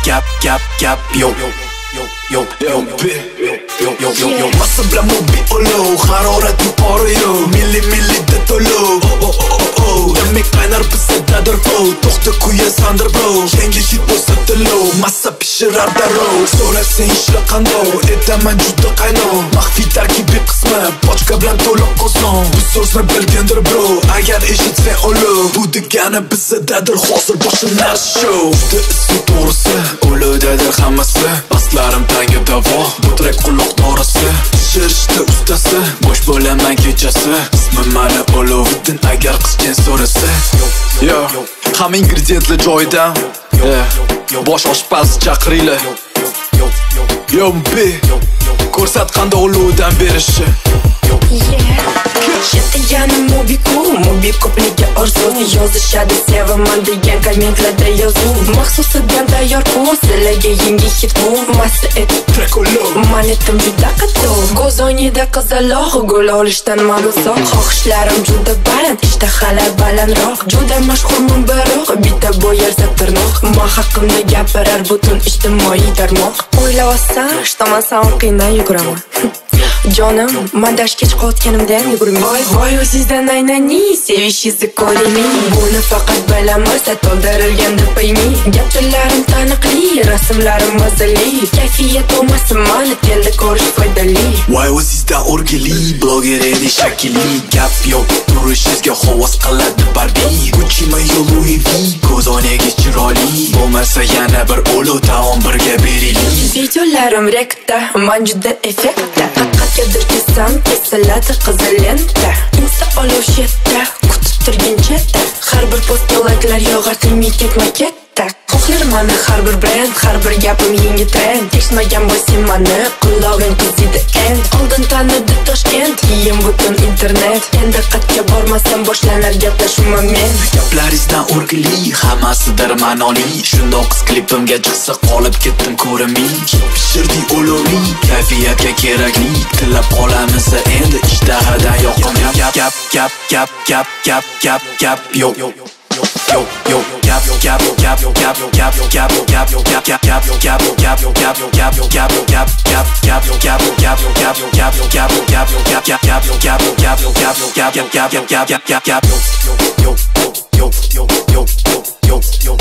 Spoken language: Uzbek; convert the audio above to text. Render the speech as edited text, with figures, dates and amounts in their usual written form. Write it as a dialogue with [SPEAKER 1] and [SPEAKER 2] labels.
[SPEAKER 1] gap yo massa bilan mobil olov harorat yuqori yo milli detolov demak qaynar bizda dadar flow to'xta kuya sandir bro yangi hit bo'lsa tilov massa pishirar darrov so'rasang ishla qandoq etaman juda qaynoq maxfiy tarkibiy qismi pochka bilan to'liq qo'zon bu so'zni bilgandir bro agar eshitsang olov bu degani bizda dadar hozir boshlanar show juda ismi to'g'risi olov hammasi pastlarim tanga davo bu trek quloq dorisi pishirishda ustasi bosh bo'laman kechasi ismim mani oloviddin agar qizchaң so'rasa yo hamma ingrediyentlar joyida bosh oshpaz chaqiringlar yo mbi ko'rsat qanday olovdan berishi
[SPEAKER 2] yana mobi ko'pliga orzu yozishadi sevaman degan kommentlarda yozuv maxsusidan tayyor ku sizlarga yangi hit bu massa etib
[SPEAKER 1] trek olov
[SPEAKER 2] manetim juda qattiq ko'z o'ngida qizaloq gol olishdan ma'lumsoq xohishlarim juda baland ishtahalar balandroq juda mashhurman biroq bitta bo'yarsa tirnoq men haqimda gapirar butun ijtimoiy tarmoq o'ylayapsan что man qiynay yuguraman Jonim, mandash kech qotganimdan yugurmay voy o'zingizdan aynani sevishingizni ko'ring buni faqat bilaman to'ldirilganda paymi gaplarim taniqli rasmlarim mazali kayfiyat bo'lmasin mani telda ko'rish foydali
[SPEAKER 1] voy o'zingizdan o'rgili bloger edi shakili gap yo'q turishingizga havas qiladi Barbie Gucci mayo Louis V ko'zoynagi chiroyli bo'lmasa yana bir olov taom birga beraylik
[SPEAKER 2] videolarim rekda man juda effektda qatqatgadir kesam kesiladi qizil lenta insta olov shetda kutib turgin chetda har bir postga layklar yog'ar tilmiy ketma ketda xohlar mani har bir brend har bir gapim yangi trend tekshmagan bo'lsang mani qulog'ing qizidi end oldin tanidi Toshkent keyin butun internet endi qatga bormasam boshlanlar gaplashuv moment
[SPEAKER 1] gaplaringizdan o'rgili hammasidir ma'noli shundoq qiz klipimga chiqsa qolib ketdim ko'rmay pishirdi olovli kayfiyatga kerakli tilab qolamiz endi ishtahadan yoqim gap yo yo